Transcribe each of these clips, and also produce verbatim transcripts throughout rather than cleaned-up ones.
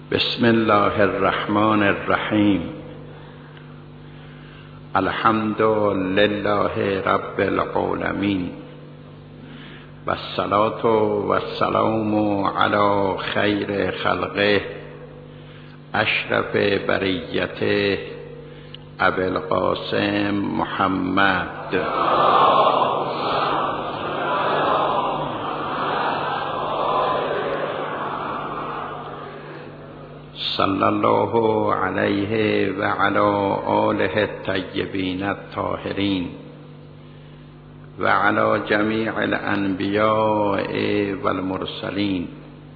بسم الله الرحمن الرحیم. الحمد لله رب العالمین و الصلاة و السلام علی خیر خلقه اشرف بریته ابی القاسم محمد صلی الله علیه و علی آله الطیبین الطاهرین و علی جمیع الانبیاء والمرسلین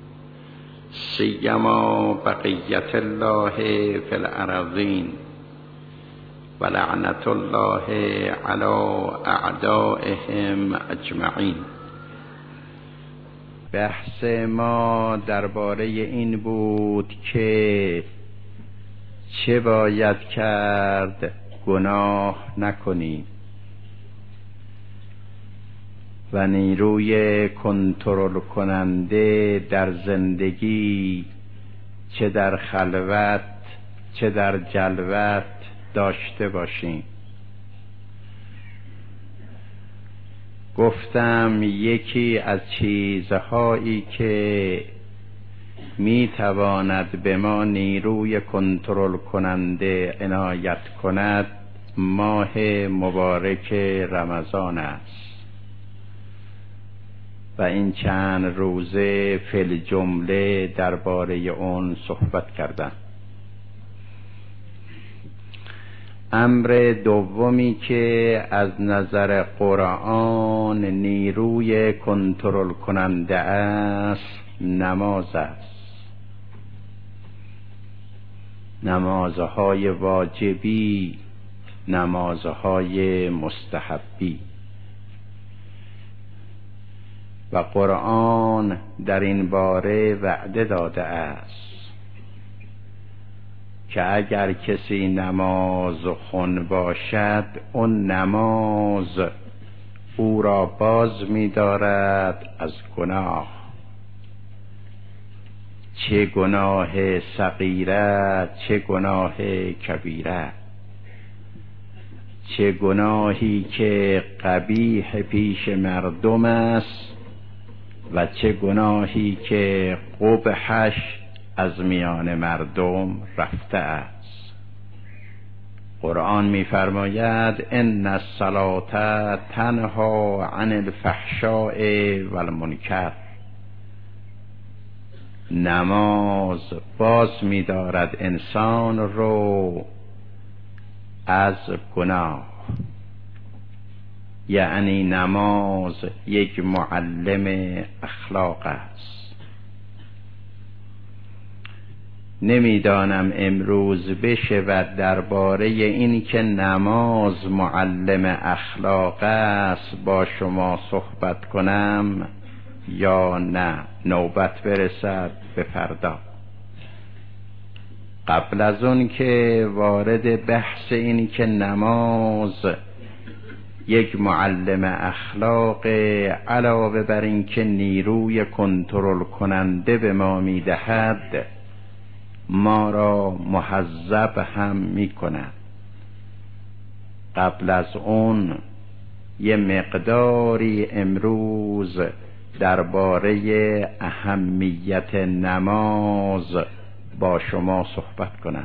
سیما بقیت الله فی الارضین و لعنت الله علی اعدائهم اجمعین. بحث ما درباره این بود که چه باید کرد گناه نکنی و نیروی کنترل کننده در زندگی چه در خلوت چه در جلوت داشته باشیم. گفتم یکی از چیزهایی که می تواند به ما نیروی کنترل کننده عنایت کند ماه مبارک رمضان است و این چند روزه فی الجمله درباره اون صحبت کردم. امر دومی که از نظر قرآن نیروی کنترل کننده است نماز است. نمازهای واجبی، نمازهای مستحبی. و قرآن در این باره وعده داده است که اگر کسی نماز خون باشد اون نماز او را باز می دارد از گناه، چه گناه صغیره چه گناه کبیره، چه گناهی که قبیح پیش مردم است و چه گناهی که قبحش از میان مردم رفته است. قرآن می‌فرماید ان الصلاة تنها عن الفحشاء والمنکر. نماز باز می‌دارد انسان رو از گناه، یعنی نماز یک معلم اخلاق است. نمیدانم امروز بشود درباره این که نماز معلم اخلاق است با شما صحبت کنم یا نه، نوبت برسد به فردا. قبل از اون که وارد بحث این که نماز یک معلم اخلاق علاوه بر این که نیروی کنترل کننده به ما میدهد ما را مهذب هم می کند، قبل از اون یه مقداری امروز درباره اهمیت نماز با شما صحبت کنم.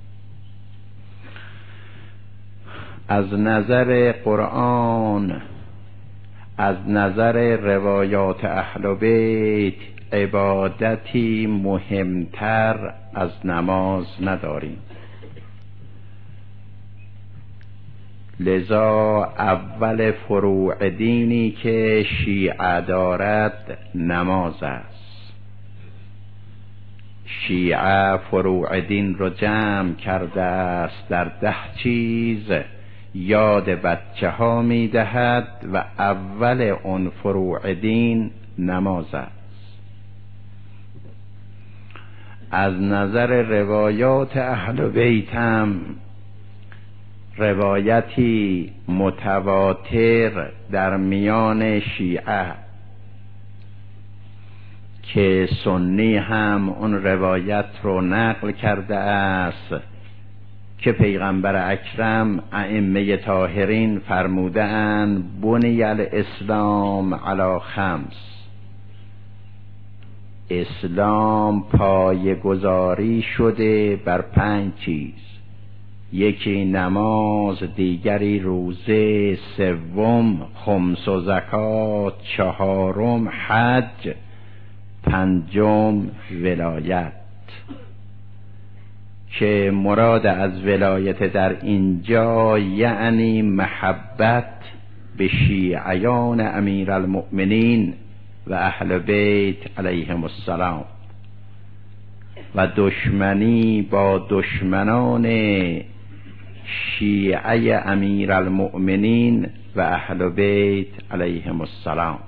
از نظر قرآن، از نظر روایات اهل بیت عبادتی مهمتر از نماز نداریم. لذا اول فروع دینی که شیعه دارد نماز است. شیعه فروع دین رو جمع کرده است در ده چیز، یاد بچه ها می دهد و اول اون فروع دین نماز است. از نظر روایات اهل بیت هم روایتی متواتر در میان شیعه که سنی هم اون روایت رو نقل کرده است که پیغمبر اکرم ائمه طاهرین فرموده اند بنی الاسلام علی خمس، اسلام پایه‌گذاری شده بر پنج چیز: یکی نماز، دیگری روزه، سوم خمس و زکات، چهارم حج، پنجم ولایت. که مراد از ولایت در اینجا یعنی محبت به شیعیان امیرالمؤمنین و اهل بیت علیهم السلام و دشمنی با دشمنان شیعه امیرالمؤمنین و اهل بیت علیهم السلام.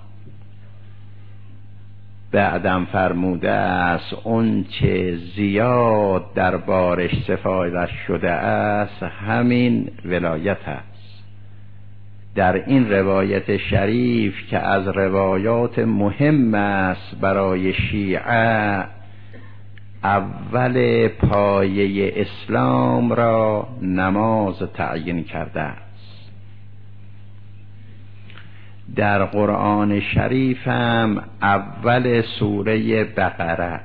بعدم فرموده است اون چه زیاد دربارش سفارش شده است همین ولایت است. در این روایت شریف که از روایات مهم است برای شیعه، اول پایه اسلام را نماز تعیین کرده است. در قرآن شریف هم اول سوره بقره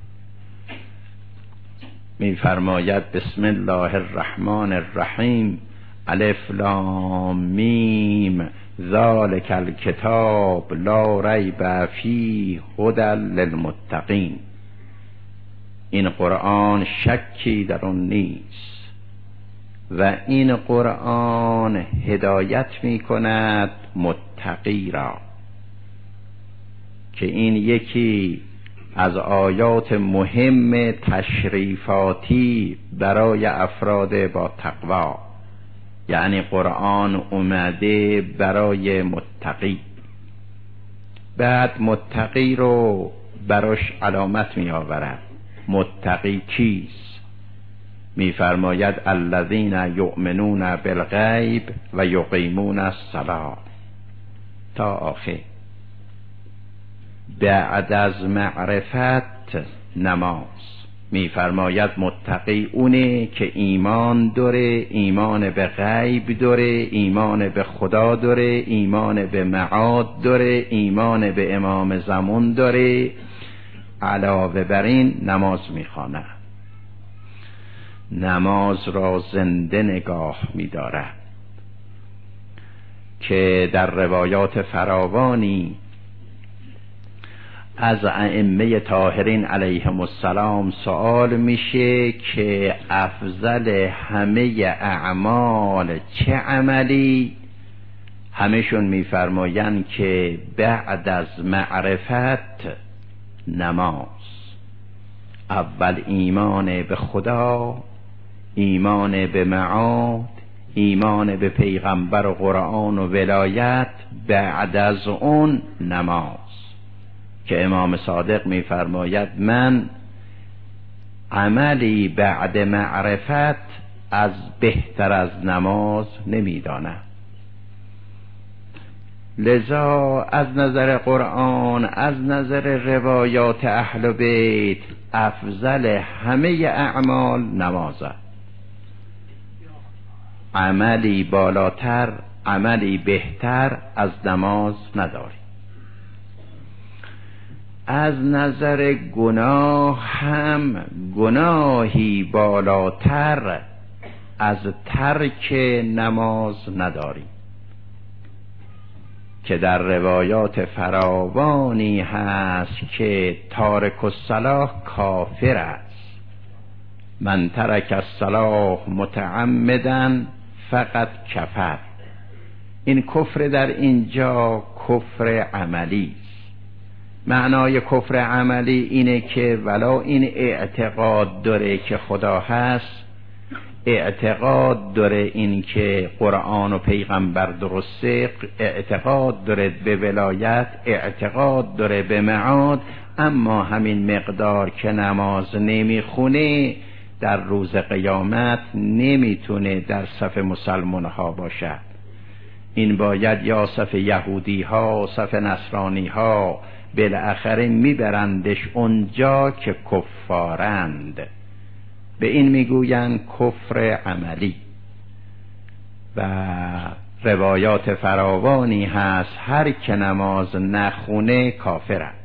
می فرماید بسم الله الرحمن الرحیم الف لام میم ذالک الکتاب لا ریب فیه هدی للمتقین. این قرآن شکی در آن نیست و این قرآن هدایت می کند متقی را، که این یکی از آیات مهم تشریفاتی برای افراد با تقوا، یعنی قرآن اومده برای متقی. بعد متقی رو براش علامت می آورد. متقی کیست؟ می فرماید الذین یؤمنون بالغیب و یقیمون الصلاة تا آخر. بعد از معرفت نماز. می فرماید متقی اونه که ایمان داره، ایمان به غیب داره، ایمان به خدا داره، ایمان به معاد داره، ایمان به امام زمان داره، علاوه بر این نماز می خواند. نماز را زنده نگاه می دارد که در روایات فراوانی از ائمه طاهرین علیهم السلام سوال میشه که افضل همه اعمال چه عملی؟ همشون میفرمایند که بعد از معرفت نماز. اول ایمان به خدا، ایمان به معاد، ایمان به پیغمبر و قرآن و ولایت، بعد از اون نماز. که امام صادق میفرماید من عملی بعد معرفت از بهتر از نماز نمیدانم. لذا از نظر قرآن، از نظر روایات اهل بیت، افضل همه اعمال نماز است. عملی بالاتر، عملی بهتر از نماز نداری. از نظر گناه هم گناهی بالاتر از ترک نماز نداری، که در روایات فراوانی هست که تارک الصلاة کافر است. من ترک الصلاة متعمدا فقط کفر. این کفر در اینجا کفر عملی است. معنای کفر عملی اینه که ولو این اعتقاد داره که خدا هست، اعتقاد داره این که قرآن و پیغمبر درسته، اعتقاد داره به ولایت، اعتقاد داره به معاد، اما همین مقدار که نماز نمیخونه در روز قیامت نمیتونه در صف مسلمان ها باشد. این باید یا صف یهودی ها، صف نصرانی ها بالاخره میبرندش اونجا که کفارند. به این میگویند کفر عملی و روایات فراوانی هست هر که نماز نخونه کافر است.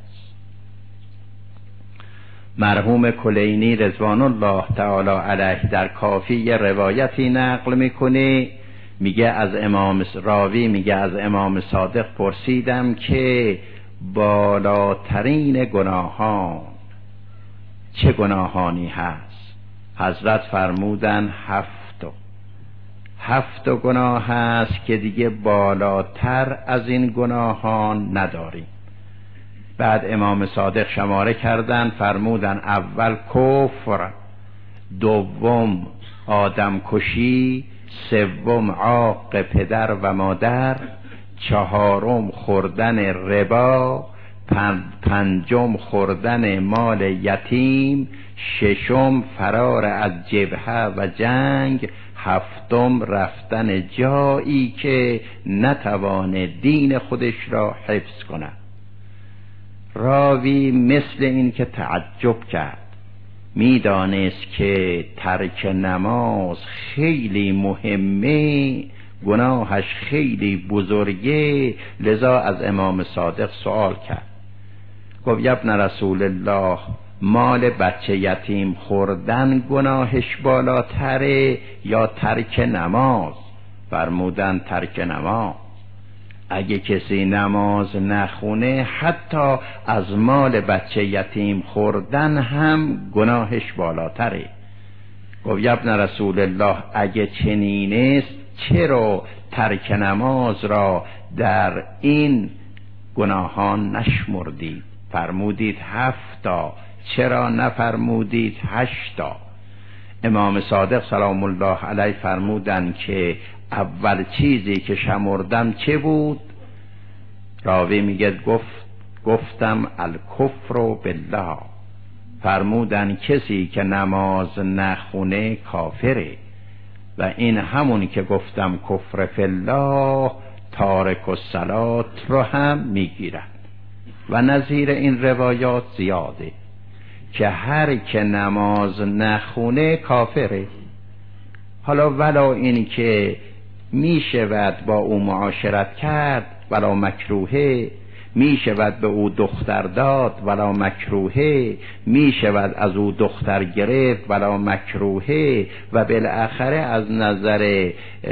مرحوم کلینی رضوان الله تعالی علیه در کافی روایتی نقل میکنه، میگه از امام راوی میگه از امام صادق پرسیدم که بالاترین گناهان چه گناهانی هست؟ حضرت فرمودن هفت هفت گناه هست که دیگه بالاتر از این گناهان نداریم. بعد امام صادق شماره کردن، فرمودن اول کفر، دوم آدم کشی، سوم عاق پدر و مادر، چهارم خوردن ربا، پنجم خوردن مال یتیم، ششم فرار از جبهه و جنگ، هفتم رفتن جایی که نتوانه دین خودش را حفظ کند. راوی مثل این که تعجب کرد، میدانست که ترک نماز خیلی مهمه، گناهش خیلی بزرگه، لذا از امام صادق سوال کرد. گفت یا ابن رسول الله، مال بچه یتیم خوردن گناهش بالاتره یا ترک نماز؟ فرمودن ترک نماز. اگه کسی نماز نخونه حتی از مال بچه یتیم خوردن هم گناهش بالاتره. گفت یا ابن رسول الله، اگه چنین است چرا ترک نماز را در این گناهان نشمردید؟ فرمودید هفتا، چرا نفرمودید هشتا؟ امام صادق سلام الله علیه فرمودن که اول چیزی که شمردم چه بود؟ راوی میگه گفت گفتم الکفر بالله. فرمودن کسی که نماز نخونه کافره و این همون که گفتم کفر فی الله تارک الصلات رو هم میگیرد. و نظیر این روایات زیاده که هر که نماز نخونه کافره. حالا ولا این که می شود با او معاشرت کرد ولا مکروهه، می شود به او دختر داد ولا مکروهه، می شود از او دختر گرفت ولا مکروهه، و بالاخره از نظر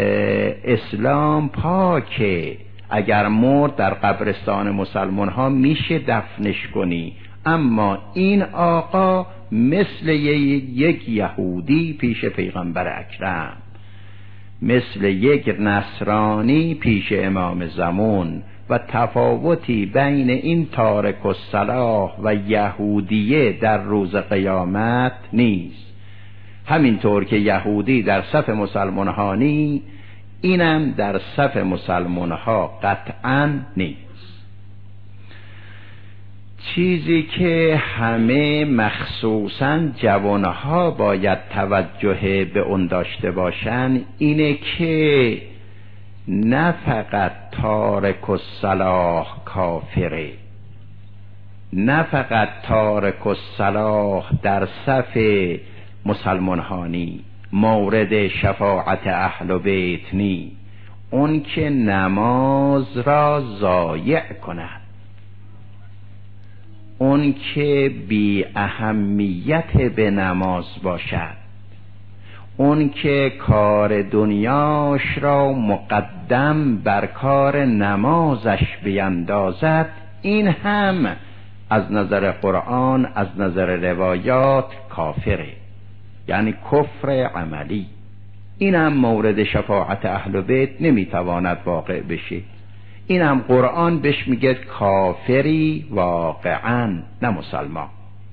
اسلام پاکه. اگر مرد در قبرستان مسلمان ها میشه دفنش کنی، اما این آقا مثل یک یهودی پیش پیغمبر اکرم، مثل یک نصرانی پیش امام زمان، و تفاوتی بین این تارک الصلاح و یهودیه در روز قیامت نیست. همینطور که یهودی در صف مسلمان ها نی، اینم در صف مسلمان ها قطعا نیست. چیزی که همه مخصوصا جوانها باید توجه به اون داشته باشن اینه که نه فقط تارک الصلاح کافره، نه فقط تارک الصلاح در صف مسلمانهانی مورد شفاعت اهل بیت نی، اون که نماز را ضایع کند، اون که بی اهمیت به نماز باشد، اون که کار دنیاش را مقدم بر کار نمازش بیندازد، این هم از نظر قرآن، از نظر روایات کافره، یعنی کفر عملی. این هم مورد شفاعت اهل بیت نمیتواند واقع بشه. این هم قرآن بهش میگه کافری واقعا، نه مسلمان.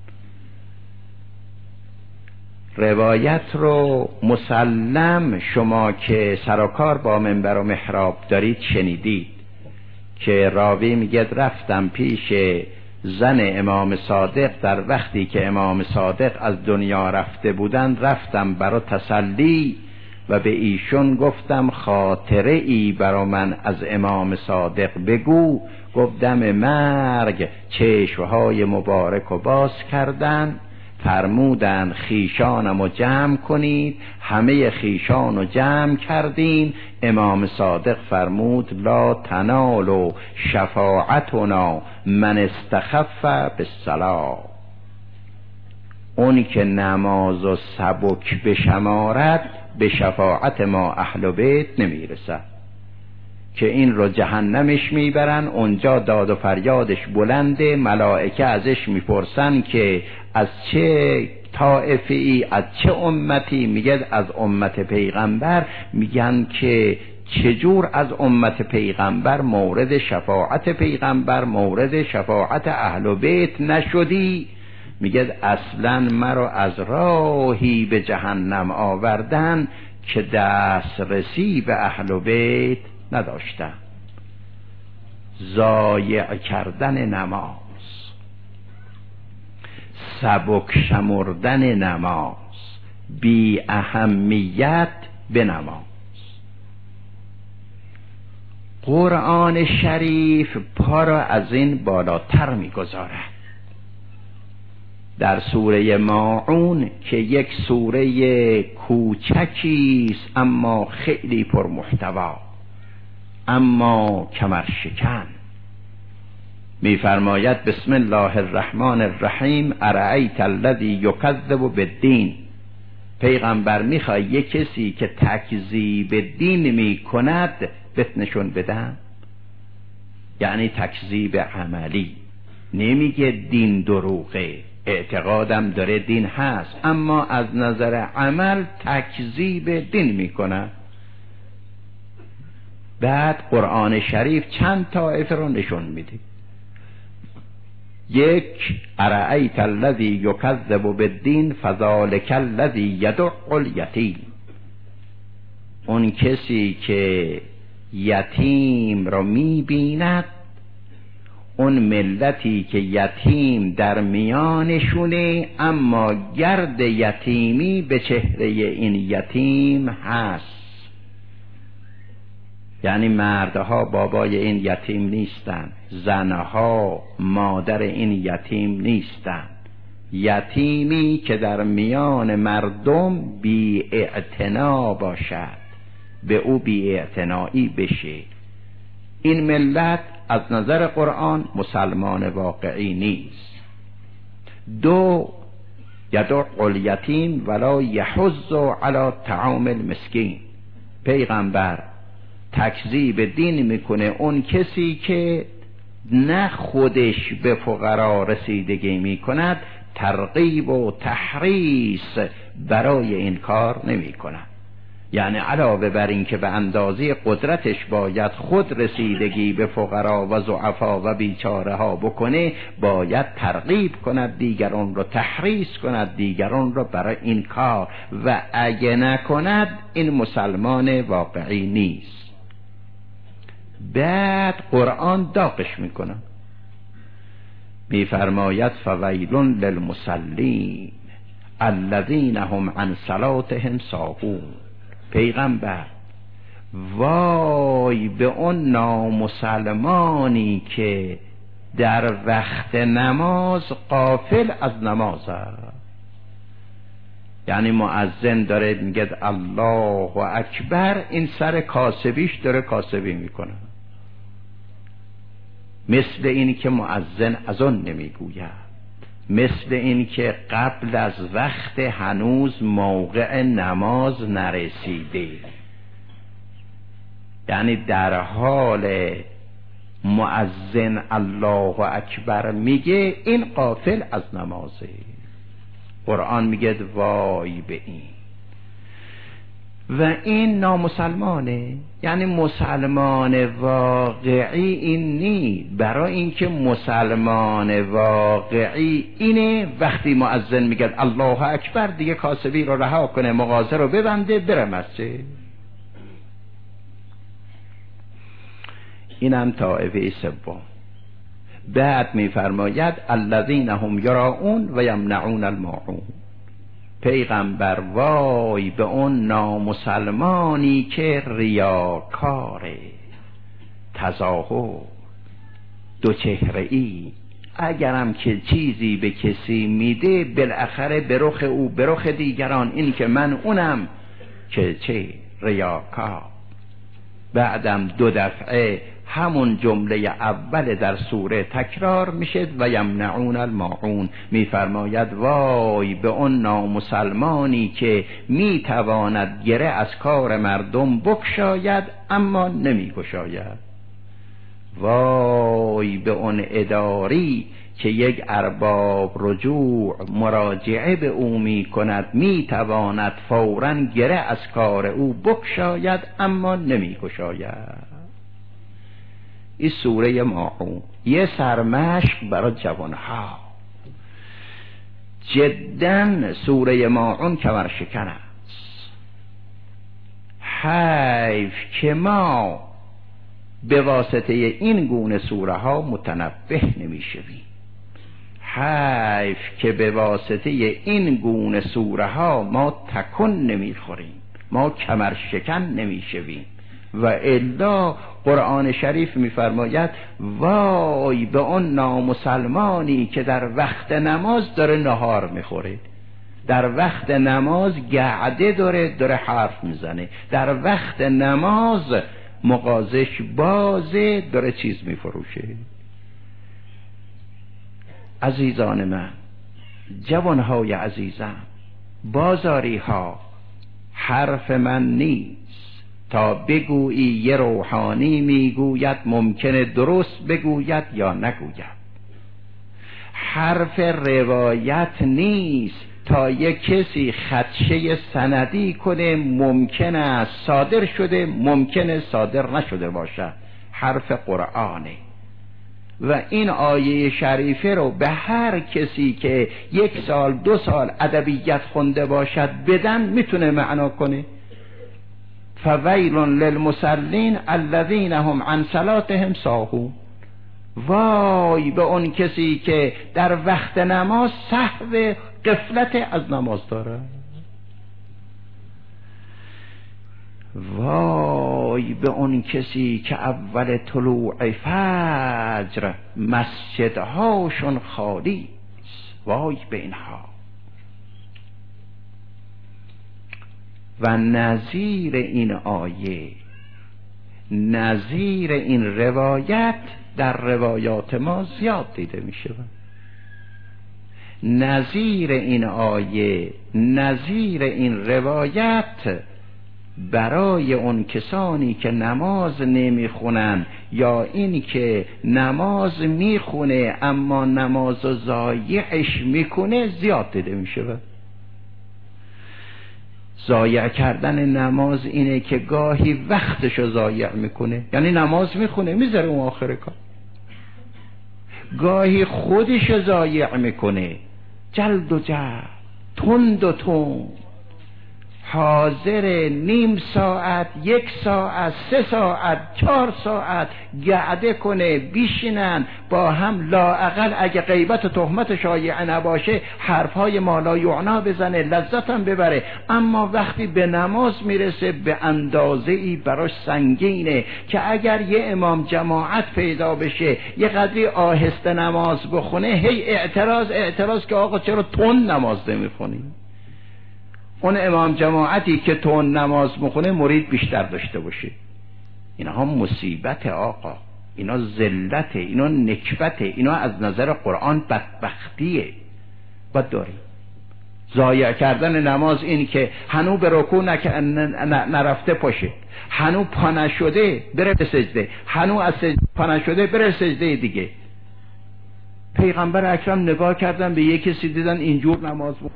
روایت رو مسلم شما که سرکار با منبر و محراب دارید شنیدید که راوی میگه رفتم پیش زن امام صادق در وقتی که امام صادق از دنیا رفته بودن، رفتم برای تسلی و به ایشون گفتم خاطره ای برا من از امام صادق بگو. گفتم مرگ چشمهای مبارک و باز کردن، فرمودن خیشانم رو جمع کنید. همه خیشان رو جمع کردیم. امام صادق فرمود لا تنالوا شفاعتنا من استخف بالصلاة. اونی که نماز و سبک بشمارد به شفاعت ما اهل بیت نمیرسد، که این رو جهنمش میبرن. اونجا داد و فریادش بلنده، ملائکه ازش میپرسن که از چه طائفه ای، از چه امتی؟ میگه از امت پیغمبر. میگن که چجور از امت پیغمبر مورد شفاعت پیغمبر، مورد شفاعت اهل بیت نشدی؟ میگه اصلا مرا از راهی به جهنم آوردن که دسترسی به اهل بیت نداشتم. ضایع کردن نماز، سبک شمردن نماز، بی اهمیت به نماز. قرآن شریف پا را از این بالاتر میگذارد. در سوره ماعون که یک سوره کوچکیست اما خیلی پرمحتوا، اما کمرشکن، میفرماید بسم الله الرحمن الرحیم ارأیت الذی یکذب بالدین. پیغمبر میخوای یک کسی که تکذیب دین میکند بهت نشون بدم؟ یعنی تکذیب عملی. نمیگه دین دروغه، اعتقادم داره دین هست، اما از نظر عمل تکذیب دین میکنه. بعد قرآن شریف چند طایفه رو نشون میده. یک، ارأیت الذی یکذب بالدین فذلک الذی یدع الیتیم. اون کسی که یتیم رو میبیند، اون ملتی که یتیم در میانشونه اما گرد یتیمی به چهره این یتیم هست. یعنی مردها بابای این یتیم نیستن، زنها مادر این یتیم نیستن. یتیمی که در میان مردم بی اعتنا باشد، به او بی اعتنایی بشه. این ملت از نظر قرآن مسلمان واقعی نیست. دو، یدع الیتیم ولا یحض علی طعام المسکین. پیغمبر تکذیب دین میکنه اون کسی که نه خودش به فقرا رسیدگی میکند، ترغیب و تحریص برای این کار نمیکند. یعنی علاوه بر این که به اندازه قدرتش باید خود رسیدگی به فقرا و ضعفا و بیچاره ها بکنه، باید ترغیب کند دیگران رو، تحریص کند دیگران رو برای این کار، و اگه نکند این مسلمان واقعی نیست. بعد قرآن داغش میکنه، میفرماید فویل للمصلین الذین هم عن صلاتهم ساهون. پیغمبر وای به اون نامسلمانی که در وقت نماز غافل از نماز است. یعنی مؤذن داره میگه الله اکبر، این سر کاسبیش داره کاسبی میکنه، مثل این که مؤذن از آن نمیگوید، مثل این که قبل از وقت هنوز موقع نماز نرسیده. یعنی در حال مؤذن الله اکبر میگه این غافل از نمازه. قرآن میگه وای به این، و این نامسلمانه. یعنی مسلمان واقعی این نی. برای اینکه مسلمان واقعی اینه وقتی مؤذن میگه الله اکبر دیگه کاسبی رو رها کنه، مغازه رو ببنده، بره مسجد. اینم طائفه سوم. بعد میفرماید الذین هم یراؤون و یمنعون الماعون. پیغمبر وای به اون نامسلمانی که ریاکاره، تظاهر، دو چهره ای، اگرم که چیزی به کسی میده بالاخره به رخ او به رخ دیگران، این که من اونم که چه ریاکار. بعدم دو دفعه همون جمله اول در سوره تکرار میشه و یمنعون الماعون، میفرماید وای به اون نامسلمانی که میتواند گره از کار مردم بکشاید اما نمیگشاید. وای به اون اداری که یک ارباب رجوع مراجعه به او می کند، می تواند فوراً گره از کار او بکشاید اما نمی کشاید. این سوره ماعون یه سرمشق برای جوانها. جدا سوره ماعون کمرشکن است. حیف که ما به واسطه این گونه سوره ها متنبه نمی شویم. حیف که به واسطه این گونه سوره ها ما تکن نمی خوریم، ما کمر شکن نمی شویم. و الا قرآن شریف می فرماید وای به اون نامسلمانی که در وقت نماز داره نهار می خوره، در وقت نماز گعده داره داره حرف میزنه، در وقت نماز مغازش بازه داره چیز می فروشه. عزیزان من، جوانهای عزیزم، بازاری ها حرف من نیست تا بگویی یه روحانی میگوید ممکنه درست بگوید یا نگوید. حرف روایت نیست تا یک کسی خدشه سندی کنه ممکن است صادر شده ممکنه صادر نشده باشد. حرف قرآنه و این آیه شریفه رو به هر کسی که یک سال دو سال ادبیات خونده باشد بدن میتونه معنا کنه. فویل للمصلین الذین هم عن صلاتهم ساهون. وای به اون کسی که در وقت نماز سهو غفلت از نماز داره. وای به اون کسی که اول طلوع فجر مسجدهاشون خالی است. وای به اینها. و نظیر این آیه، نظیر این روایت در روایات ما زیاد دیده می شود. نظیر این آیه، نظیر این روایت برای اون کسانی که نماز نمیخونن یا این که نماز میخونه اما نماز ضایعش میکنه زیاد دیده میشه. ضایع کردن نماز اینه که گاهی وقتشو ضایع میکنه، یعنی نماز میخونه میذاره اون آخر کار، گاهی خودش ضایع میکنه، جلد و جلد، تند و تند، حاضر نیم ساعت، یک ساعت، سه ساعت، چهار ساعت گعده کنه، بیشینن با هم لااقل اگه غیبت و تهمت شایعه نباشه حرفهای مالا یعنا بزنه، لذتم ببره. اما وقتی به نماز میرسه به اندازه ای براش سنگینه که اگر یه امام جماعت پیدا بشه یه قدری آهسته نماز بخونه، هی اعتراض اعتراض که آقا چرا تند نماز نمیخونی؟ اون امام جماعتی که تون نماز میخونه مرید بیشتر داشته باشه. اینها مصیبت آقا، اینا ذلت، اینا نکبت، اینا از نظر قرآن بدبختیه. باید داریم ضایع کردن نماز این که هنو به رکوع نک... نرفته پاشه، هنو پا نشده بره به سجده، هنو از سجده پا نشده بره سجده دیگه. پیغمبر اکرم نگاه کردن به یک کسی دیدن اینجور نماز بود.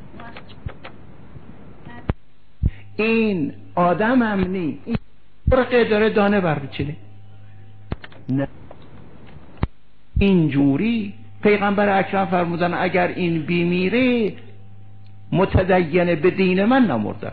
این آدم امنی این فرقه داره دانه برمیچینه. نه اینجوری پیغمبر اکرم فرمودن اگر این بیمیره متدین به دین من نمرده،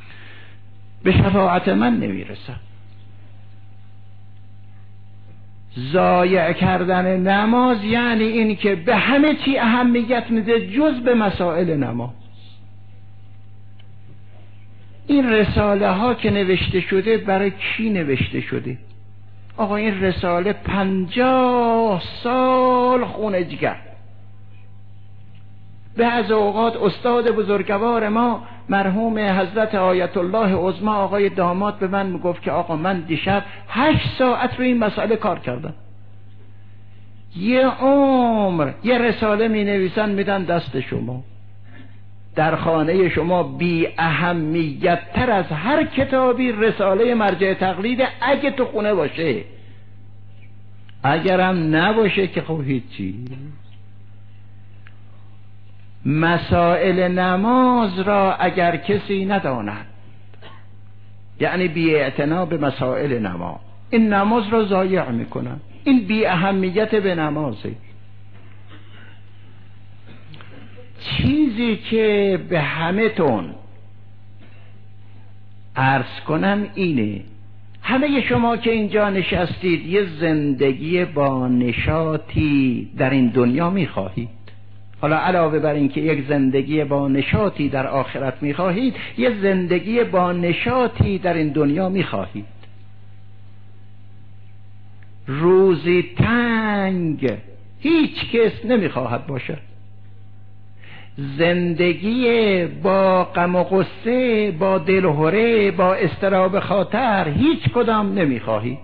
به شفاعت من نمیرسه. ضایع کردن نماز یعنی این که به همه چی اهمیت میده جز به مسائل نماز. این رساله ها که نوشته شده برای کی نوشته شده؟ آقا این رساله پنجاه سال خونه جگر. بعض اوقات استاد بزرگوار ما مرحوم حضرت آیت الله عظمی آقای داماد به من میگفت که آقا من دیشب هشت ساعت رو این مسئله کار کردم. یه عمر یه رساله می نویسن میدن دست شما، در خانه شما بی اهمیت تر از هر کتابی رساله مرجع تقلید اگه تو خونه باشه. اگرم نباشه که خب هیچی. مسائل نماز را اگر کسی نداند، یعنی بی اعتنا به مسائل نماز، این نماز را ضایع میکنن. این بی اهمیت به نمازه. چیزی که به همه تون عرض کنم اینه، همه شما که اینجا نشستید یه زندگی با نشاطی در این دنیا میخواهید. حالا علاوه بر این که یک زندگی با نشاطی در آخرت میخواهید، یه زندگی با نشاطی در این دنیا میخواهید. روزی تنگ هیچ کس نمیخواهد باشد. زندگی با غم و غصه، با دلهره، با اضطراب خاطر هیچ کدام نمیخواهید.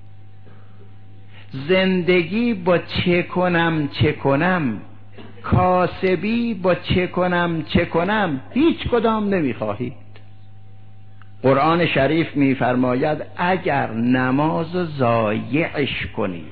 زندگی با چه کنم چه کنم، کاسبی با چه کنم چه کنم هیچ کدام نمیخواهید. قرآن شریف میفرماید اگر نماز ضایعش کنی،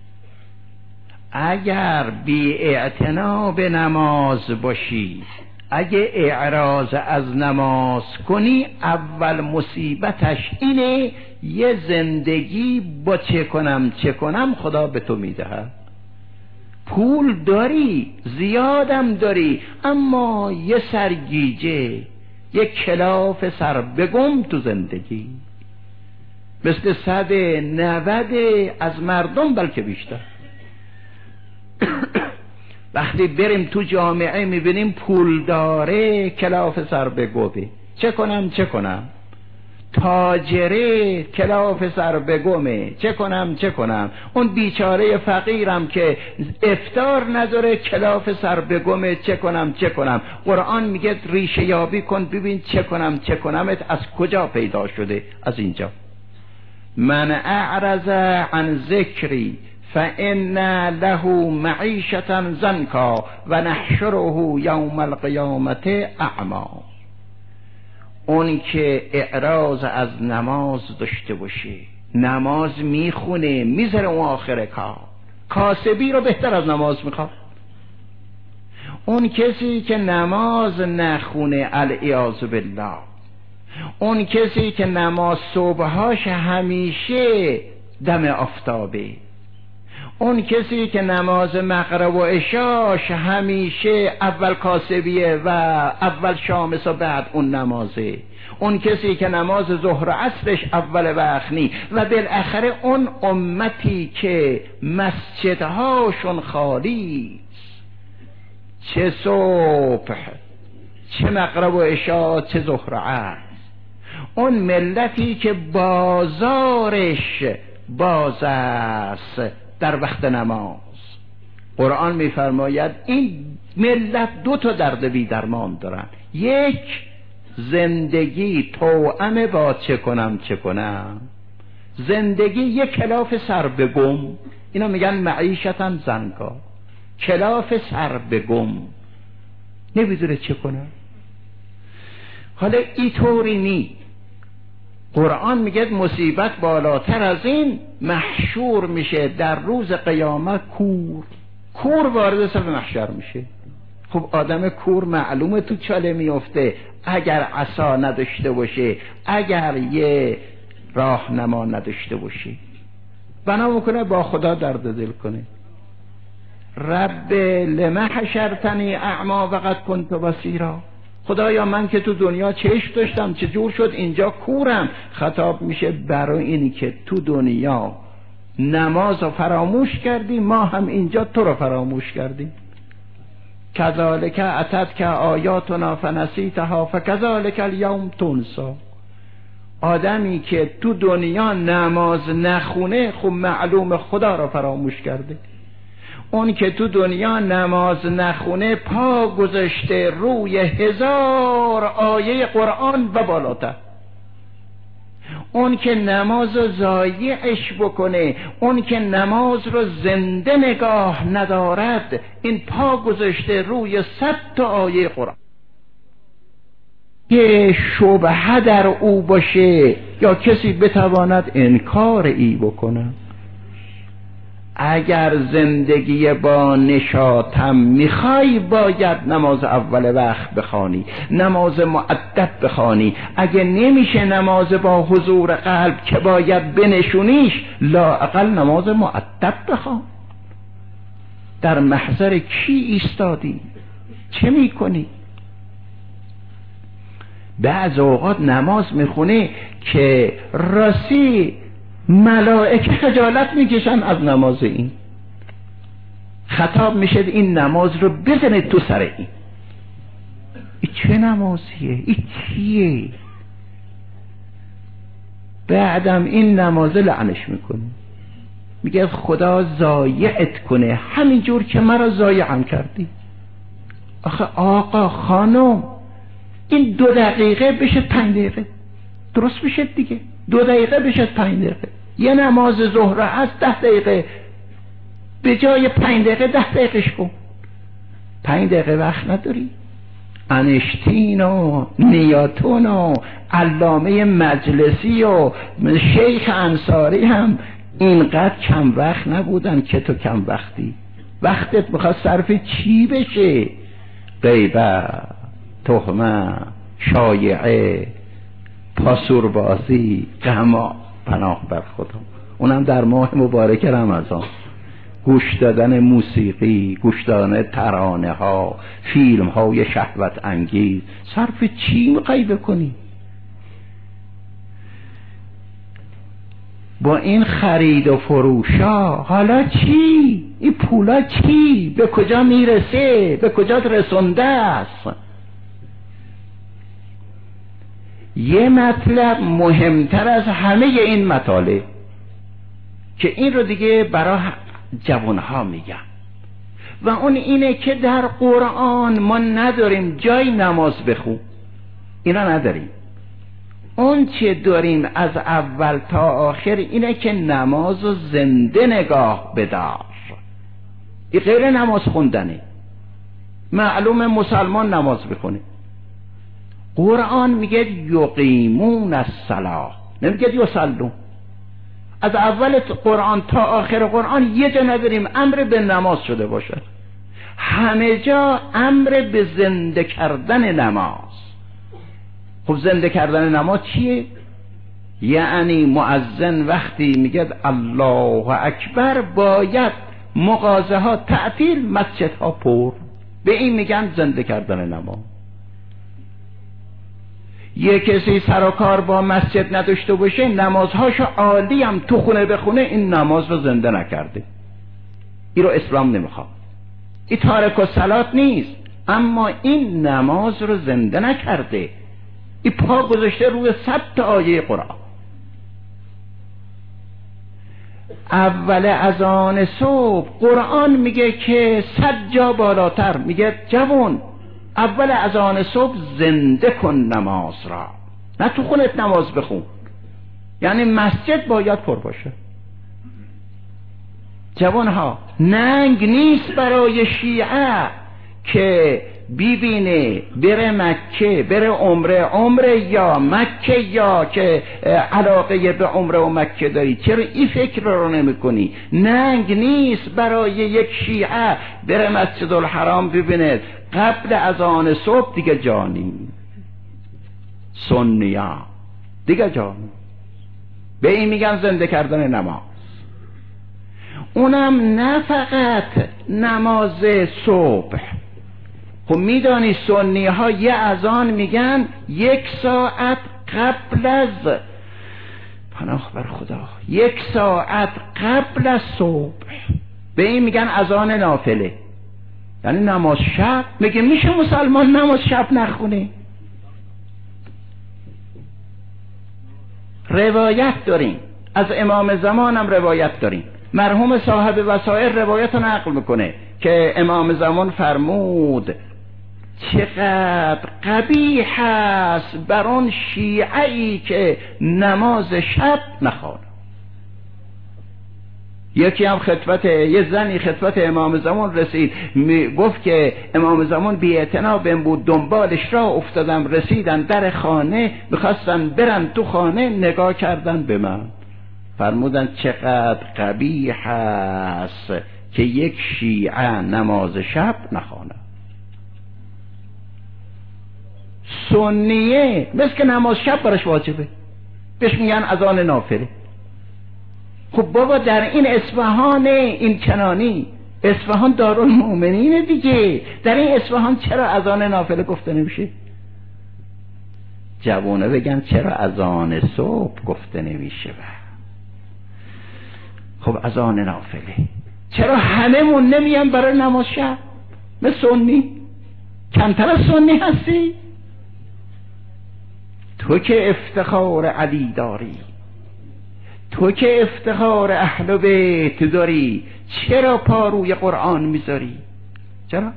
اگر بی اعتنا به نماز باشی، اگه اعراض از نماز کنی، اول مصیبتش اینه یه زندگی با چه کنم چه کنم خدا به تو میدهد. پول داری، زیادم داری، اما یه سرگیجه، یه کلاف سر بگم تو زندگی، مثل صد نود از مردم بلکه بیشتر. وقتی بریم تو جامعه میبینیم پول داره کلاف سر بگوبه، چه کنم چه کنم. تاجره کلاف سر بگمه، چه کنم چه کنم. اون بیچاره فقیرم که افطار نداره کلاف سر بگمه، چه کنم چه کنم. قرآن میگه ریشه یابی کن ببین چه کنم چه کنمت از کجا پیدا شده. از اینجا من اعرض عن ذکری فإن له معیشة ضنکا و نحشره یوم القیامت اعما. اون که اعراض از نماز داشته باشه، نماز میخونه میذاره اون آخر کار، کاسبی رو بهتر از نماز میخواد. اون کسی که نماز نخونه العیاذ بالله، اون کسی که نماز صبحهاش همیشه دم آفتابه، اون کسی که نماز مغرب و عشاش همیشه اول کاسبیه و اول شامس و بعد اون نمازه، اون کسی که نماز ظهر و عصرش اول وقت نی، و بالاخره اون امتی که مسجدهاشون خالی، چه صبح چه مغرب و عشا چه ظهر و عصر، اون ملتی که بازارش باز است در وقت نماز. قرآن میفرماید این ملت دو تا درد بی درمان دارن، یک زندگی توأم با چه کنم چه کنم، زندگی یک کلاف سر بگم، اینا میگن معیشتن زنکا، کلاف سر بگم، نمیدونه چه کنم. حالا ای طوری نی، قرآن میگه مصیبت بالاتر از این، محشور میشه در روز قیامت کور، کور وارد صف محشر میشه. خب آدم کور معلومه تو چاله میفته اگر عصا نداشته باشه، اگر یه راهنما نداشته باشه. بنا میکنه با خدا درد دل کنه، رب لما حشرتنی اعما وقد کنت بصیرا. خدایا من که تو دنیا چشم داشتم چه جور شد اینجا کورم. خطاب میشه برای اینی که تو دنیا نماز رو فراموش کردی، ما هم اینجا تو رو فراموش کردیم. کذالک اتت که آیاتنا فنسیتها فکذالک الیوم تنسی. آدمی که تو دنیا نماز نخونه خب معلوم خدا رو فراموش کرده. اون که تو دنیا نماز نخونه پا گذاشته روی هزار آیه قرآن و بالاتر. اون که نماز رو ضایعش بکنه، اون که نماز رو زنده نگاه ندارد، این پا گذاشته روی صد تا آیه قرآن. که شبهه در او باشه یا کسی بتواند انکار ای بکنه. اگر زندگی با نشاطم میخوای باید نماز اول وقت بخوانی، نماز مؤدب بخوانی. اگه نمیشه نماز با حضور قلب که باید بنشونیش، لااقل نماز مؤدب بخوان. در محضر کی ایستادی؟ چه میکنی؟ بعض اوقات نماز میخونه که راستی ملائکه خجالت میکشن از نماز این. خطاب میشه این نماز رو بزنه تو سر این. این چه نمازیه؟ این چیه؟ بعدم این نماز لعنش میکنه، میگه خدا ضایعت کنه همینجور که مرا ضایعم کردی. آخه آقا خانم، این دو دقیقه بشه پنج دقیقه، درست بشه دیگه. دو دقیقه بشه پنج دقیقه. یه نماز ظهر هست ده دقیقه، به جای پنج دقیقه ده دقیقهش کن. پنج دقیقه وقت نداری؟ انشتین و نیاتون و علامه مجلسی و شیخ انصاری هم اینقدر کم وقت نبودن که تو کم وقتی. وقتت میخواد صرف چی بشه؟ غیبت، تهمه، شایعه، پاسوربازی، غما. پناه بر خدا. اونم در ماه مبارک رمضان. گوش دادن موسیقی، گوش دادن ترانه ها، فیلم های شهوت انگیز، صرف چی میخوای بکنی؟ با این خرید و فروشا حالا چی؟ این پولا چی؟ به کجا میرسه؟ به کجا رسونده است؟ یه مطلب مهمتر از همه این مطالب که این رو دیگه برای جوانها میگم و اون اینه که در قرآن ما نداریم جای نماز بخون، اینا نداریم. اون چه داریم از اول تا آخر اینه که نماز رو زنده نگاه بدار. این غیر نماز خوندنه. معلوم مسلمان نماز بخونه. قرآن میگه یقیمون الصلاة، نمیگه یصلون. از اول قرآن تا آخر قرآن یه جا نداریم امر به نماز شده باشه. همه جا امر به زنده کردن نماز. خب زنده کردن نماز چیه؟ یعنی مؤذن وقتی میگه الله اکبر باید مغازه ها تعطیل، مسجد ها پر. به این میگن زنده کردن نماز. یه کسی سر و کار با مسجد نداشته باشه، نمازهاشو عالی هم تو خونه بخونه، این نماز رو زنده نکرده. این رو اسلام نمیخواد. این تارک الصلات نیست، اما این نماز رو زنده نکرده. این پا گذاشته روی صد تا آیه قرآن. اول اذان صبح قرآن میگه که صد جا بالاتر میگه جوان اول اذان صبح زنده کن نماز را، نه تو خونت نماز بخون. یعنی مسجد باید پر باشه. جوانها، ننگ نیست برای شیعه که ببینه بره مکه، بره عمره، عمره یا مکه، یا که علاقه به عمره و مکه داری، چرا این فکر رو نمی کنی؟ ننگ نیست برای یک شیعه بره مسجد الحرام ببینه قبل اذان صبح دیگه جانی، سنیا دیگه جانی. به این میگن زنده کردن نماز. اونم نه فقط نماز صبح. خب میدانی سنی ها یه اذان میگن یک ساعت قبل از پناه بر خدا، یک ساعت قبل از صبح به این میگن اذان نافله، یعنی نماز شب. میگه میشه مسلمان نماز شب نخونه؟ روایت داریم از امام زمان، هم روایت داریم، مرحوم صاحب وسائل روایت رو نقل میکنه که امام زمان فرمود چقدر قبیح است بر آن شیعه‌ای که نماز شب نخواند. یکی هم خطبت یه زنی خطبت امام زمان رسید، گفت که امام زمان بی اعتنا بهم بود، دنبالش را افتادم، رسیدن در خانه، میخواستن برن تو خانه، نگاه کردن به من، فرمودن چقدر قبیح است که یک شیعه نماز شب نخواند. سنیه مثل که نماز شب براش واجبه، بهش میگن اذان نافله. خب بابا در این اصفهان، این کنانی اصفهان دارالمؤمنین دیگه، در این اصفهان چرا اذان نافله گفته نمیشه؟ جوونه بگن چرا اذان صبح گفته نمیشه؟ خب اذان نافله چرا همه مون نمیان برای نماز شب؟ مثل سنی کمتر از سنی هستی؟ تو که افتخار علی داری، تو که افتخار اهل بیت داری، چرا پاروی قرآن میذاری؟ چرا؟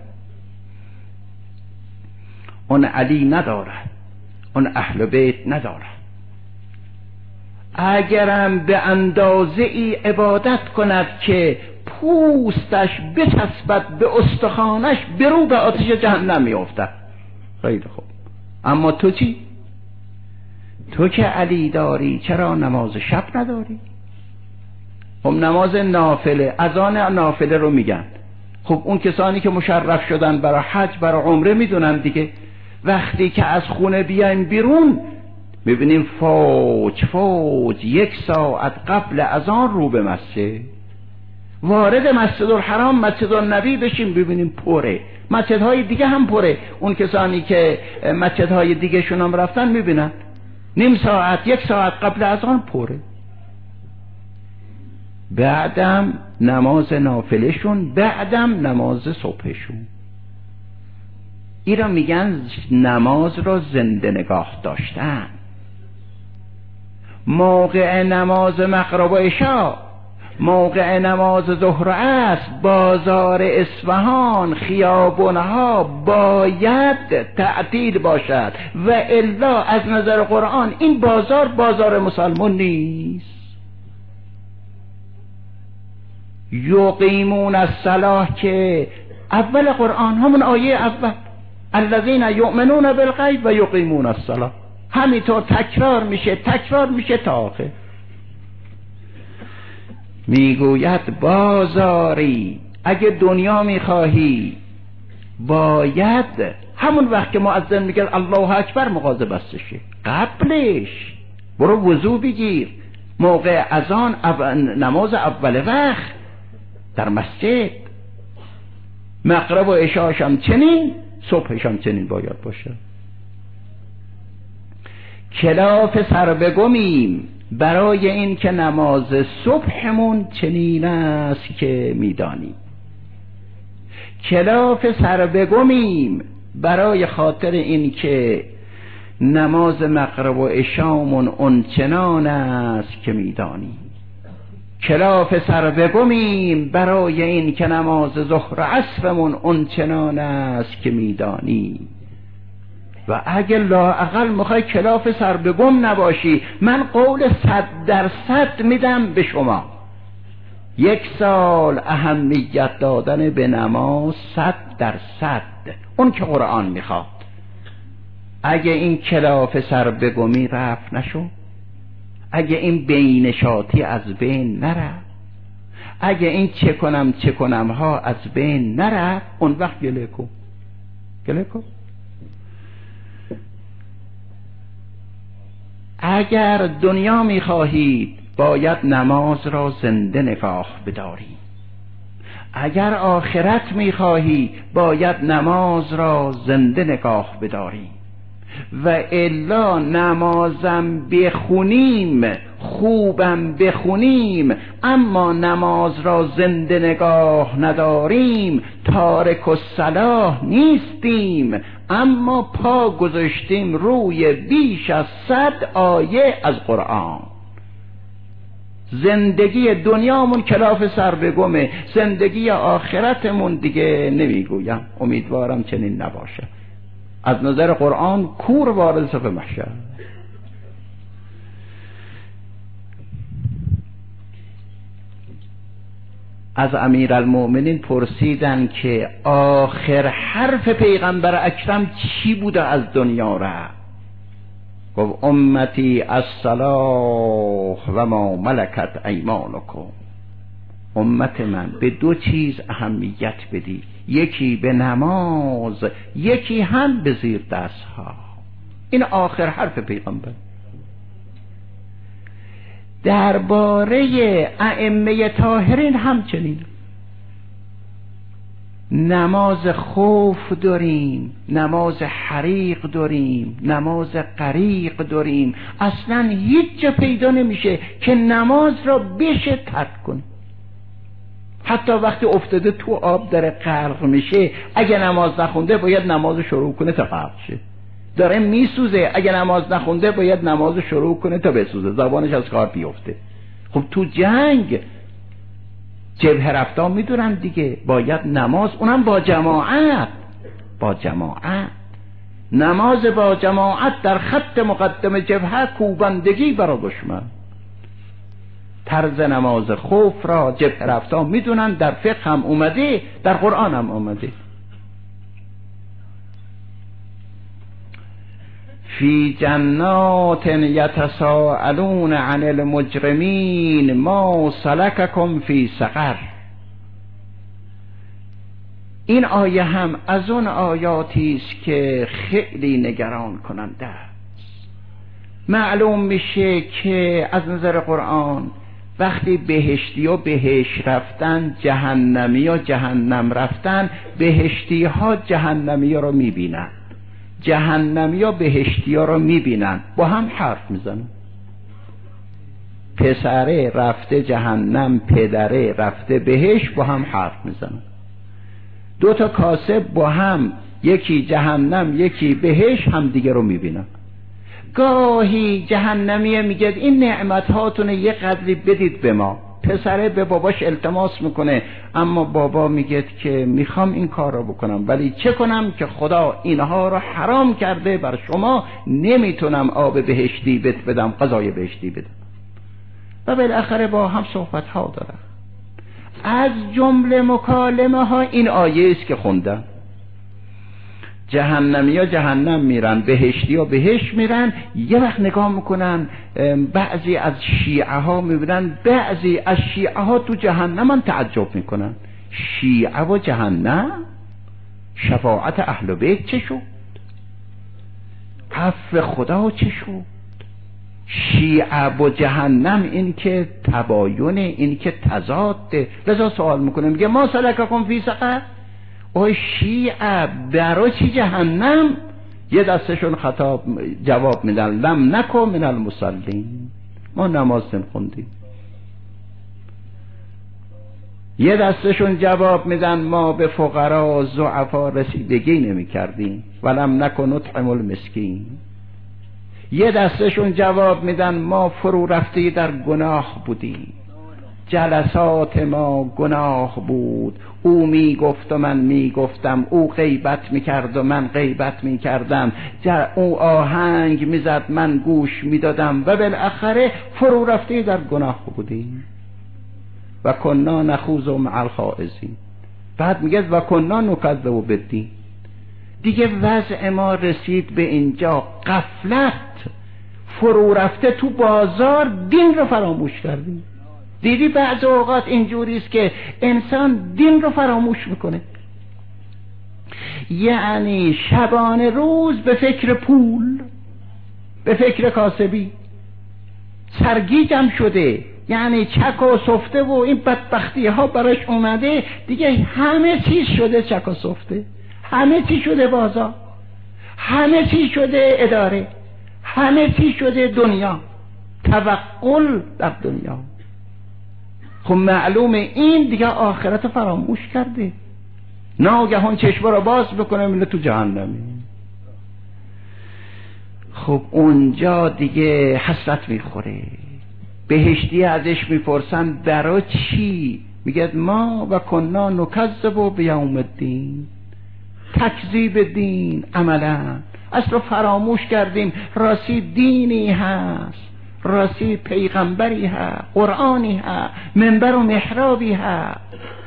اون علی ندارد، اون اهل بیت ندارد. اگرم به اندازه ای عبادت کند که پوستش بچسبد به استخوانش، برو به آتش جهنم میافتد. خیلی خوب، اما تو چی؟ تو که علی داری چرا نماز شب نداری؟ خب نماز نافله، اذان نافله رو میگن. خب اون کسانی که مشرف شدن برای حج برای عمره میدونن دیگه، وقتی که از خونه بیایم بیرون میبینیم فوج فوج یک ساعت قبل اذان رو به مسجد، وارد مسجد الحرام مسجد النبی بشیم ببینیم پره، مسجدهای دیگه هم پره. اون کسانی که مسجدهای دیگه شون هم رفتن میبینن نیم ساعت یک ساعت قبل اذان پره. بعدم نماز نافلهشون، بعدم نماز صبحشون. اینا میگن نماز را زنده نگاه داشتن. موقع نماز مغرب و عشا، موقع نماز ظهر و عصر، بازار اصفهان خیابانها باید تعطیل باشد و الا از نظر قرآن این بازار بازار مسلمان نیست. یقیمون الصلاة که اول قرآن همون آیه اول، الذین یؤمنون بالغیب و یقیمون الصلاة، همینطور تکرار میشه تکرار میشه تا آخر. میگوید بازاری اگه دنیا میخواهی باید همون وقت که مؤذن میگه الله اکبر مغازه بسته شه، قبلش برو وضو بگیر، موقع اذان نماز اول وقت در مسجد، مغرب و عشاش هم چنین، صبحش هم چنین باید باشه. کلاف سر بگمیم برای این که نماز صبحمون چنین است که میدانی، کلاف سر بگمیم برای خاطر این که نماز مغرب و عشامون اونچنان است که میدانی، کلاف سر بگمیم برای این که نماز ظهر و عصرمون اونچنان است که میدانی. و اگه لااقل میخوای کلاف سر بگم نباشی، من قول صد درصد میدم به شما، یک سال اهمیت دادن به نماز صد درصد، اون که قرآن میخواد. اگه این کلاف سر بگمی رفت نشو، اگه این بینشاتی از بین نرفت، اگه این چه کنم چه کنم ها از بین نرفت، اون وقت گله کن گله کن. اگر دنیا میخواهید باید نماز را زنده نگاه بدارید، اگر آخرت میخواهی باید نماز را زنده نگاه بداری. و الا نمازم بخونیم، خوبم بخونیم، اما نماز را زنده نگاه نداریم، تارک الصلاة نیستیم، اما پا گذاشتیم روی بیش از صد آیه از قرآن. زندگی دنیامون کلاف سر به گمه، زندگی آخرتمون دیگه نمیگویم، امیدوارم چنین نباشه. از نظر قرآن کور وارد صف محشر. از امیرالمؤمنین پرسیدن که آخر حرف پیغمبر اکرم چی بوده از دنیا رفت؟ گفت امتی الصلاة و ما ملکت ایمانکم. امت من به دو چیز اهمیت بدید، یکی به نماز، یکی هم به زیر دست ها. این آخر حرف پیغمبر. درباره ائمه طاهرین همچنین. نماز خوف داریم، نماز حریق داریم، نماز غریق داریم. اصلا هیچ جا پیدا نمیشه که نماز را بشه ترک کنه. حتی وقتی افتاده تو آب داره غرق میشه، اگه نماز نخونده باید نماز شروع کنه تا غرق شه. داره میسوزه، اگه نماز نخونده باید نماز شروع کنه تا بسوزه، زبانش از کار بیفته. خب تو جنگ جبهه رفتان میدونن دیگه، باید نماز، اونم با جماعت، با جماعت نماز با جماعت در خط مقدم جبهه کوبندگی برای دشمن. طرز نماز خوف را جبهه رفتان میدونن، در فقه هم اومده، در قرآن هم اومده. فی جنات یتساءلون عن المجرمین ما سلککم فی سقر. این آیه هم از اون آیاتی است که خیلی نگران کننده است. معلوم میشه که از نظر قرآن وقتی بهشتی و بهش رفتن، جهنمی و جهنم رفتن، بهشتی ها جهنمی ها رو میبینن، جهنمی ها بهشتی ها رو میبینن، با هم حرف میزنن. پسره رفته جهنم، پدره رفته بهشت، با هم حرف میزنن. دو تا کاسب با هم، یکی جهنم یکی بهشت، هم دیگه رو میبینن. گاهی جهنمیه میگه این نعمت هاتون یه قدری بدید به ما. پسره به باباش التماس میکنه، اما بابا میگه که میخوام این کار رو بکنم، ولی چه کنم که خدا اینها رو حرام کرده بر شما، نمیتونم آب بهشتی بهت بدم، غذای بهشتی بدم. و بالاخره با هم صحبت ها دارن. از جمله مکالمه ها این آیه است که خوندم. جهنمی ها جهنم میرن، بهشتی ها بهشت میرن. یه وقت نگاه میکنن بعضی از شیعه ها میبینن، بعضی از شیعه ها تو جهنم هم تعجب میکنن. شیعه و جهنم، شفاعت اهل بیت چه شد؟ عفو خدا چه شد؟ شیعه و جهنم این که تباینه، این که تضاده. لذا سوال میکنه، میگه ما سلککم فی سقر. او شیعه برای چی جهنم؟ یه دستشون خطاب جواب میدن لم نکن من المصلین، ما نماز نمیخوندیم. یه دستشون جواب میدن ما به فقرا ضعفا رسیدگی نمیکردیم ولم نکن نطعم المسکین. یه دستشون جواب میدن ما فرو رفته در گناه بودیم، جلسات ما گناه بود، او میگفت و من میگفتم، او غیبت میکرد و من غیبت میکردم، او آهنگ میزد من گوش میدادم، و بالاخره فرو رفته در گناه بودیم. و کنا نخوض مع الخائضین. بعد میگه و کنا نکذب بالدین. دیگه وضع ما رسید به اینجا، غفلت، فرو رفته تو بازار، دین رو فراموش کردیم. دیدی بعض اوقات اینجوری است که انسان دین رو فراموش میکنه، یعنی شبانه روز به فکر پول، به فکر کاسبی، سرگیجم شده، یعنی چک و سفته و این بدبختی ها براش اومده دیگه، همه چیز شده چک و سفته، همه چیز شده بازار. همه چی شده اداره، همه چی شده دنیا، توکل در دنیا. خب معلومه این دیگه آخرت فراموش کرده، ناگهان چشم را باز بکنه میره تو جهنمی. خب اونجا دیگه حسرت میخوره. بهشتی ازش میپرسن برای چی؟ میگه ما و کنا نکذب بیوم الدین، تکذیب دین عملا، اصلا فراموش کردیم راستی دینی هست، راستی پیغمبری هست، قرآنی هست، منبر و محرابی هست.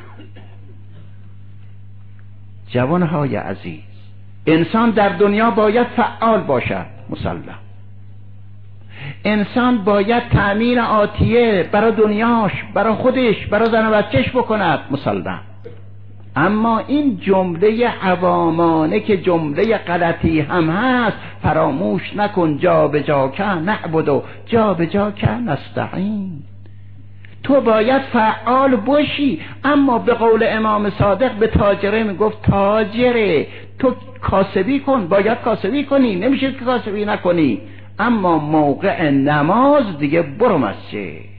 جوانهای عزیز، انسان در دنیا باید فعال باشد، مسلم. انسان باید تأمین آتیه برای دنیاش، برای خودش، برای زن و بچهش بکند، مسلم. اما این جمله عوامانه که جمله غلطی هم هست، فراموش نکن جا به جا که نعبد و جا به جا که نستعین. تو باید فعال باشی، اما به قول امام صادق به تاجره میگفت تاجره تو کاسبی کن، باید کاسبی کنی، نمیشه که کاسبی نکنی. اما موقع نماز دیگه برو مسجد،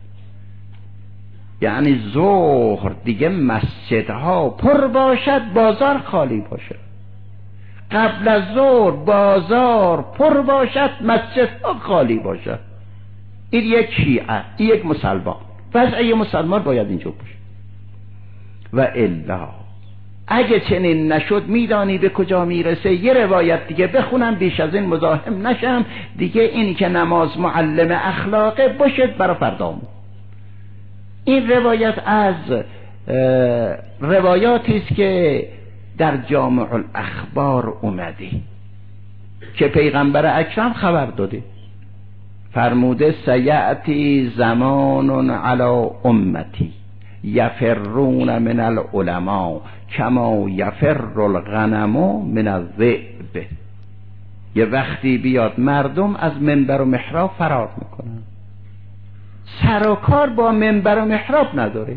یعنی ظهر دیگه مسجدها پر باشد، بازار خالی باشد. قبل از ظهر بازار پر باشد، مسجدها خالی باشد. این یک شیعه، این یک مسلمان. پس ای مسلمان باید اینجا باشه. و الا اگه چنین نشد میدانی به کجا میرسه. یه روایت دیگه بخونم بیش از این مزاحم نشم دیگه. اینی که نماز معلم اخلاقه باشد برای فردامون. این روایت از روایاتی است که در جامع الاخبار اومده که پیغمبر اکرم خبر داده، فرموده سیأتی زمان علی امتی یفرون من العلماء کما یفر الغنم من الذئب. یه وقتی بیاد مردم از منبر و محراب فرار میکنن، سر و کار با منبر و محراب نداره.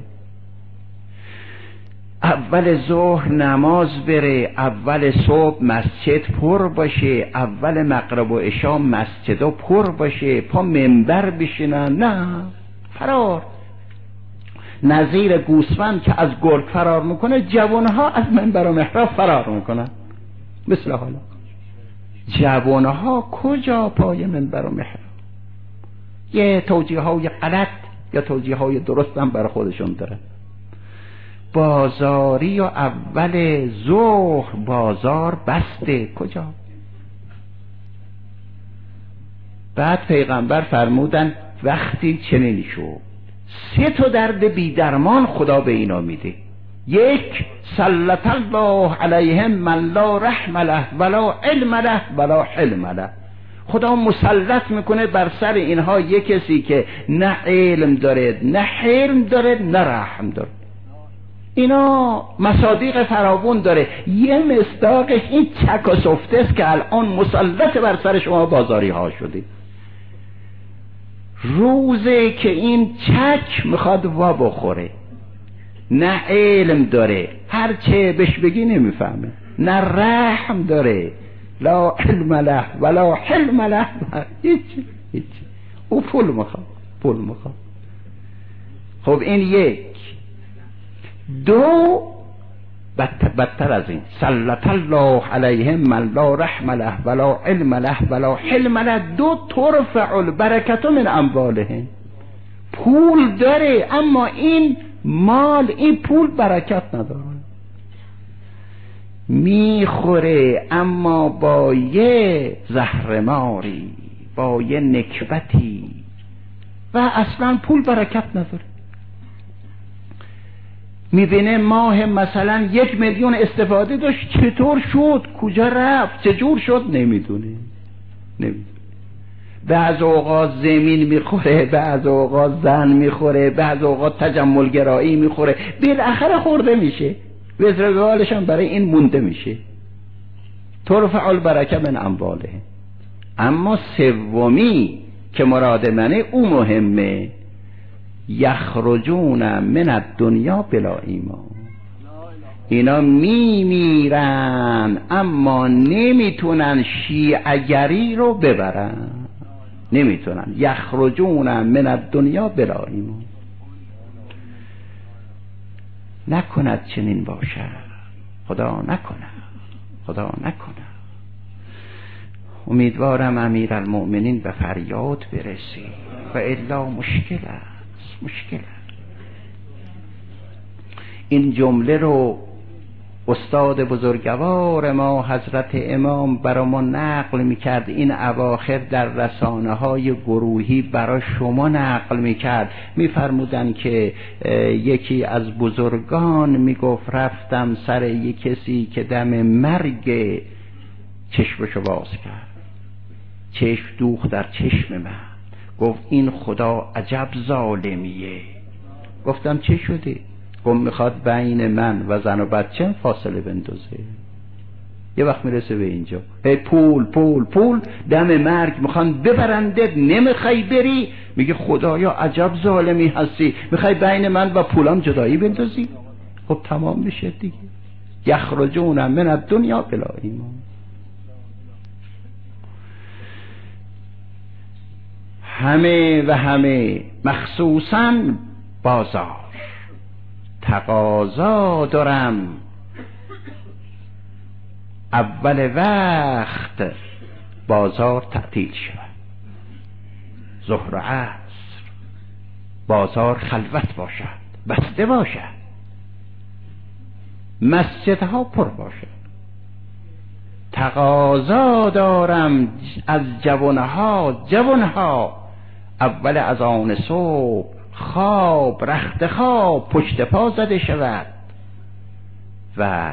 اول ظهر نماز بره، اول صبح مسجد پر باشه، اول مغرب و عشا مسجدا پر باشه، پا منبر بشینن، نه، فرار. نظیر گوسفند که از گرگ فرار میکنه، جوانها از منبر و محراب فرار میکنن. مثل حالا جوانها کجا پای منبر و محراب؟ یه توجیه های غلط یا توجیه های درست هم برای خودشون داره. بازاری و اول ظهر بازار بسته، کجا؟ بعد پیغمبر فرمودن وقتی چنین شد سه تا درد بیدرمان خدا به اینا میده. یک، سلط الله علیهم من لا رحم له ولا علم له ولا حلم له. خدا مسلط میکنه بر سر اینها یک کسی که نه علم داره، نه حلم داره، نه رحم داره. اینا مصادیق فراوون داره. یه مصداقش این چک و سفته است که الان مسلط بر سر شما بازاری ها شده. روزه که این چک میخواد وا بخوره، نه علم داره، هر چه بهش بگی نمیفهمه، نه رحم داره، لا علم له ولا حلم له، هیچ هیچ. او پول میخواد، پول میخواد. خب این یک. دو، بدتر از این، سلط الله علیهم من لا رحم له ولا علم له ولا حلم له. دو، ترفع البرکت من اموالهم. پول داره اما این مال، این پول برکت نداره، میخوره اما با یه زهرماری، با یه نکبتی، و اصلا پول برکت نداره. میبینه ماه مثلا یک میلیون استفاده داشت، چطور شد، کجا رفت، چجور شد، نمیدونه نمیدونه بعض اوقات زمین میخوره، بعض اوقات زن میخوره، بعض اوقات تجملگرایی میخوره، بالاخره خورده میشه، وزرگالش هم برای این مونده میشه. ترفع البرکه من امواله. اما سومی که مراد منه او مهمه، یخرجون من الدنیا بلا ایمان. اینا میمیرن اما نمیتونن شیعگری رو ببرن، نمیتونن. یخرجون من الدنیا بلا ایمان. نکند چنین باشد، خدا نکنه، خدا نکنه. امیدوارم امیرالمؤمنین به فریاد برسی و الا مشکل است، مشکل است. این جمله رو استاد بزرگوار ما حضرت امام برای ما نقل میکرد، این اواخر در رسانه های گروهی برای شما نقل میکرد. میفرمودن که یکی از بزرگان میگفت رفتم سر یک کسی که دم مرگ چشمشو باز کرد، چشم دوخت در چشم من، گفت این خدا عجب ظالمیه. گفتم چه شده؟ گفت میخواد بین من و زن و بچه فاصله بندازه. یه وقت میرسه به اینجا، هی پول پول پول، دم مرگ میخوان ببرندت، نمیخوای بری، میگه خدایا عجب ظالمی هستی، میخوای بین من و پولام جدایی بندازی. خب تمام بشه دیگه. یخرجون من الدنیا بلا ایمان. همه و همه مخصوصاً بازار تقاضا دارم اول وقت بازار تعطیل شود، ظهر و عصر بازار خلوت باشد، بسته باشد، مسجدها پر باشد. تقاضا دارم از جوانها جوانها اول از آن صبح خواب رخت خواب پشت پا زده شود و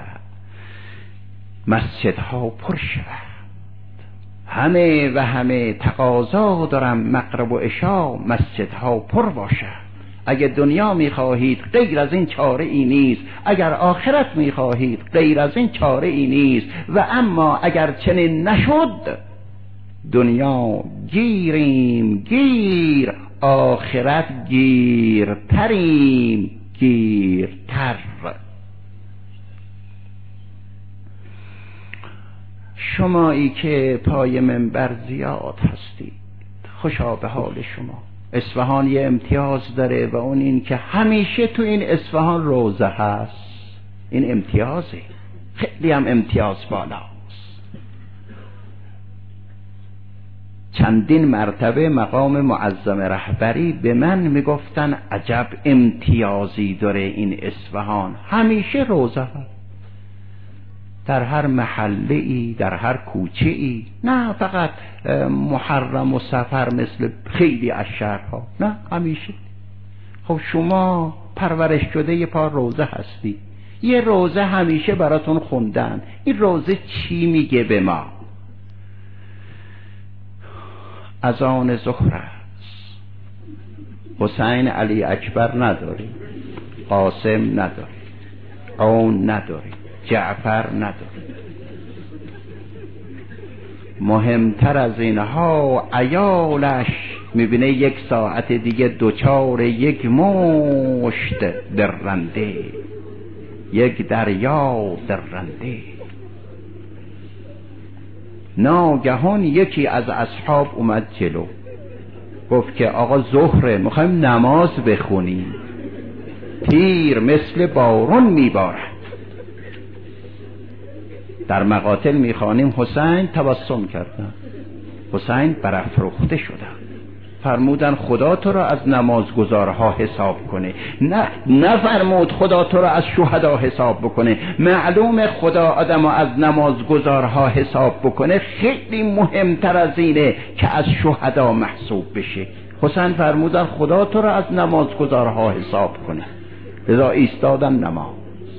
مسجدها پر شود. همه و همه تقاضا دارم مغرب و عشا مسجدها پر باشد. اگر دنیا میخواهید غیر از این چاره ای نیست، اگر آخرت میخواهید غیر از این چاره ای نیست. و اما اگر چنین نشد، دنیا گیریم گیر، آخرت گیرتریم گیرتر. شمایی که پای منبر زیاد هستید، خوشا به حال شما. اصفهان یه امتیاز داره و اون این که همیشه تو این اصفهان روزه هست. این امتیازه، خیلی هم امتیاز بالاست. چندین مرتبه مقام معظم رهبری به من میگفتن عجب امتیازی داره این اصفهان، همیشه روزه هست. در هر محله ای، در هر کوچه ای، نه فقط محرم و سفر مثل خیلی از شهرها، نه همیشه. خب شما پرورش شده یه پا روزه هستی، یه روزه همیشه براتون خوندن. این روزه چی میگه به ما؟ از آن ظهر است، حسین علی اکبر نداری، قاسم نداری، اون نداری، جعفر نداری. مهمتر از اینها عیالش میبینه یک ساعت دیگه دوچار یک مشت درنده، یک دریا درنده. ناگهان یکی از اصحاب اومد جلو، گفت که آقا ظهره، میخوایم نماز بخونیم، تیر مثل بارون میبارد. در مقاتل میخوانیم حسین تبسم کردن، حسین برافروخته شدن، فرمودن خدا تو را از نمازگزارها حساب کنه. نه نفرمود خدا تو را از شهدا حساب بکنه. معلوم خدا آدم از نمازگزارها حساب بکنه خیلی مهمتر از اینه که از شهدا محسوب بشه. حسین فرمودن خدا تو را از نمازگزارها حساب کنه، لذا ایستادن نماز.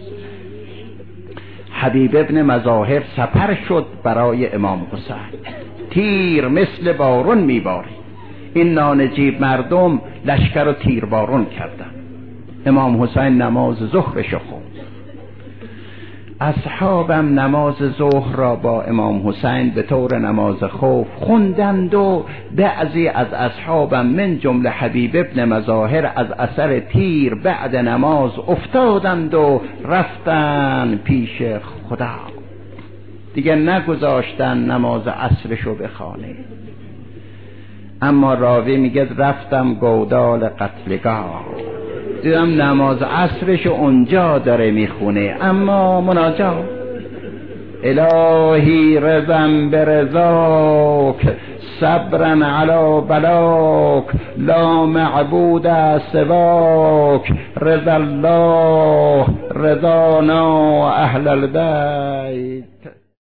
حبیب ابن مظاهر سپر شد برای امام حسین، تیر مثل بارون میباری. این نانجیب مردم لشکر و تیر بارون کردن. امام حسین نماز ظهرش خوند. اصحابم نماز ظهر را با امام حسین به طور نماز خوف خوندند و بعضی از اصحابم من جمله حبیب ابن مظاهر از اثر تیر بعد نماز افتادند و رفتن پیش خدا، دیگه نگذاشتن نماز عصرشو بخوانه. اما راوی میگه رفتم گودال قتلگاه، دیدم نماز عصرشو اونجا داره میخونه، اما مناجات الهی رضا برضاک صبرا علی بلاک لا معبود سواک رضا الله رضانا اهل البیت.